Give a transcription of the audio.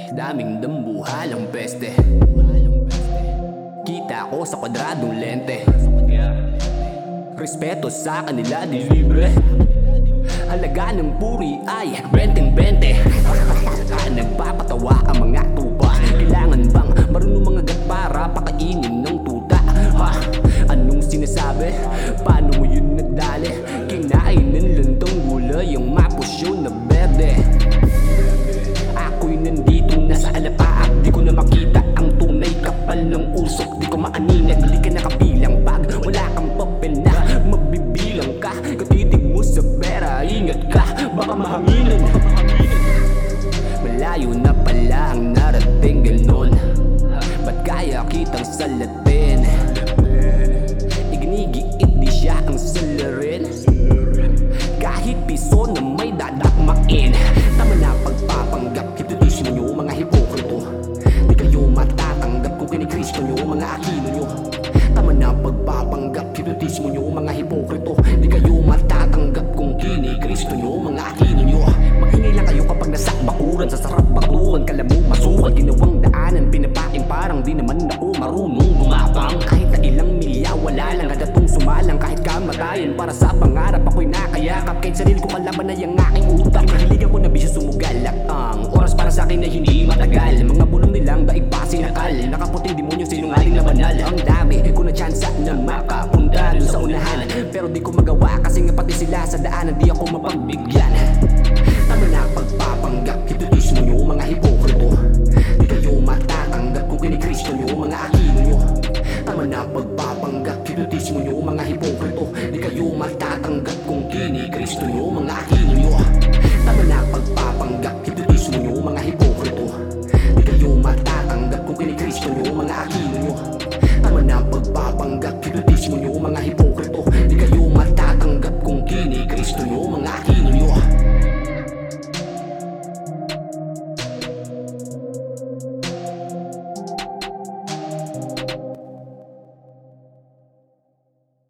Daming dambuhalang peste. Kita ko sa kwadradong lente. Respeto sa kanila di libre. Halaga ng puri ay 20-20. Nagpapatawa ang mga tupa. Kailangan bang marunong mga gat para pakainin ng tuta? Ha? Anong sinasabi? Paano mo yun nadali? Kinain ng lantong gulay yung mapusyon na berde. Ako'y nandito na sa alapaap. Di ko na makita ang tunay kapal ng usok. Di ko maaninag, di ka nakabilang pag wala kang papel na mabibilang ka. Katitig mo sa pera, ingat ka, baka mahanginan. Malayo na pala ang narating ganon. Ba't kaya kitang salatin? Ignigiit di siya ang salarin. Kahit piso na may dadakmain. Tama na pagpapanggap, hipnotismo nyo mga hipokrito. Di kayo matatanggap kung kinikristo nyo mga akino nyo. Tama na pagpapanggap, hipnotismo nyo mga hipokrito. Di kayo matatanggap kung kinikristo nyo mga akino nyo. Maingay lang kayo kapag nasa bakuran, sa sarap bakuran. Kala mo masukal, ginawang daanan, pinapain parang di naman ako marunong gumapang. Kahit na ilang milya, wala lang kadatong sumalang. Kahit kamatayan para sa pangarap, ako'y nakayakap. Kahit sarili ko kalaban na yung aking utak. Mahiligan ko na bisyo sumugalak. Ang oras para sa akin ay hindi